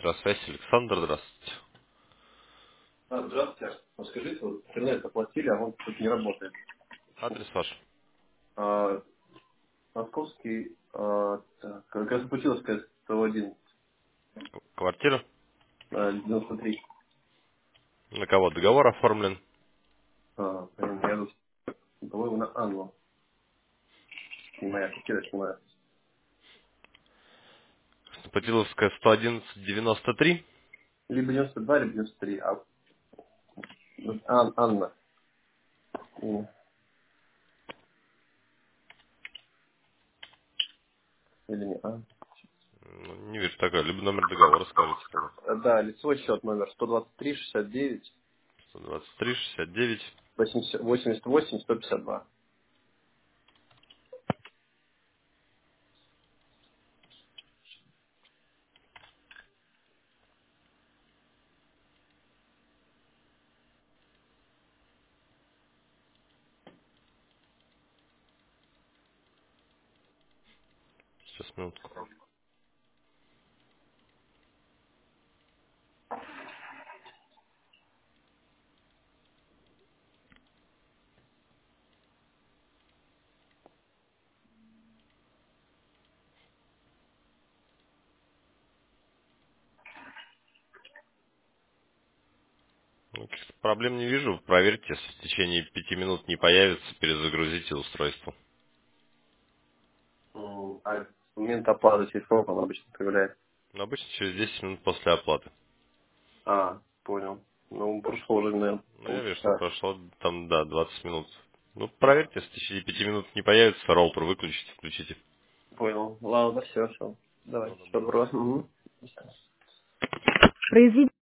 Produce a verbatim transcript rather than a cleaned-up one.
Здравствуйте, Александр, здравствуйте. А, здравствуйте. А скажите, вот интернет оплатили, а он тут не работает. Адрес ваш. А, Московский, а, так, Краснопутиловская, сто один, Квартира. а, девяносто три. На кого договор оформлен? А, блин, я тут, по-моему, на Анну. Не моя квартира, снимаю. Путиловская, сто одиннадцать, девяносто три. Либо девяносто два, либо девяносто три. А, ну, Ан- Анна. М, Или не Анна. Ну, не вижу такой. Либо номер договора скажите тогда. А, Да, лицевой счет номер сто двадцать три шестьдесят девять сто двадцать три, шестьдесят девять. восемьдесят восемь сто пятьдесят два. Сейчас, минутку. Ну, каких-то проблем не вижу. Проверьте, если в течение пяти минут не появится, перезагрузите устройство. М, А в момент оплаты через сколько он обычно появляется? Но обычно через десять минут после оплаты. А, понял. Ну, прошло уже, наверное, Ну, я вижу, что полчаса. прошло там, да, двадцать минут. Ну, проверьте, если в течение пяти минут не появится, роутер выключите, включите. Понял. Ладно, все, все. Давай, Всего все доброго. доброго. Мгм. Произведите